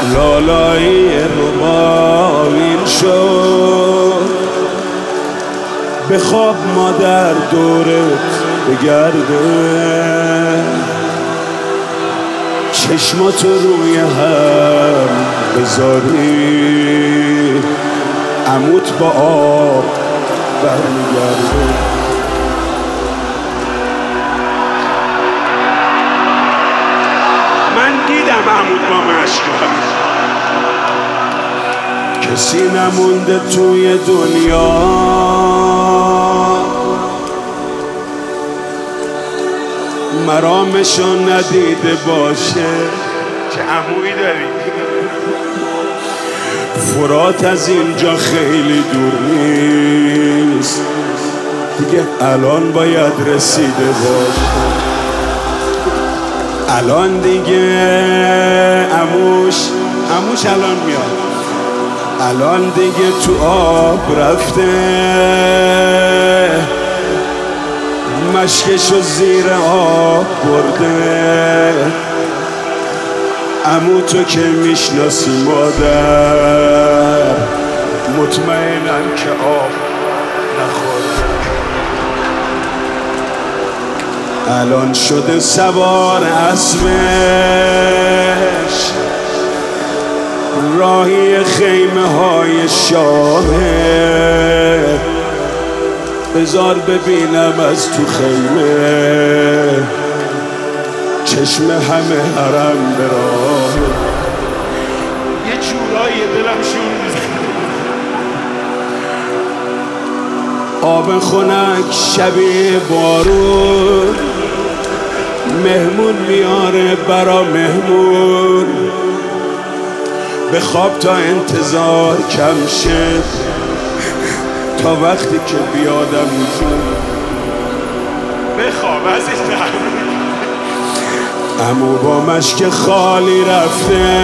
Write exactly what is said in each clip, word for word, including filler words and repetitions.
لالایی رباوین شد، به خواب مادر دورت بگرده، چشماتو روی هم بذاری، عموت با آب برمیگرده. من دیدم عموت با مشکل، کسی نمونده توی دنیا مرامشو ندیده باشه. چه عمویی داری؟ فرات از اینجا خیلی دور نیست دیگه، الان باید رسیده باشه. الان دیگه عموش عموش الان میاد، الان دیگه تو آب رفته، مشکشو زیر آب برده. عمو تو که میشناسی مادر، مطمئنم که آب نخورده. الان شده سوار اسبش، راهی خیمه های شاهه. بذار ببینم از تو خیمه، چشم همه حرم براه. یه جورایی دلم شون آب خنک شبیه بارون، مهمون میاره برا مهمون. به خواب تا انتظار کم شد، تا وقتی که بیادم میتون بخواب از این عمو با مشک خالی رفته،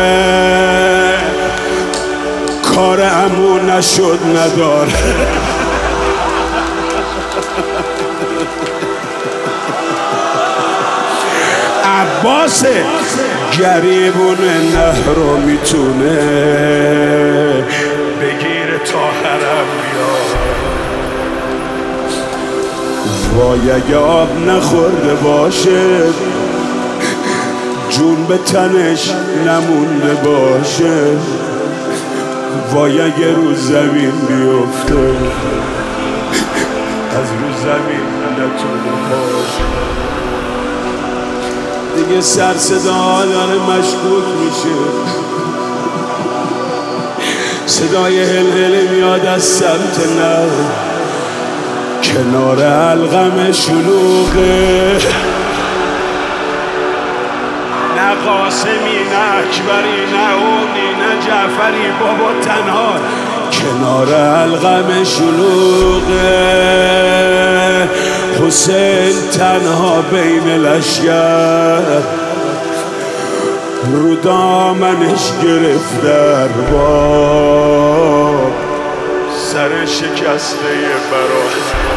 کار عمو نشد نداره. عباس گریبون نهر رو میتونه بگیره تا حرم بیاد. وای اگه آب نخورده باشه، جون به تنش نمونده باشه. وای اگه رو زمین بیفته، از رو زمین نتونه باشه. دیگه سر صدا داره مشکوک میشه، صدای هلهله میاد از سمت نهر، کنار حلقم شلوغه. نه قاسمی نه اکبری نه اونی نه جعفری، بابا تنها کنار حلقم شلوغه. حسین تنها بین لشگر، رو دامنش گرفت با سر شکسته برای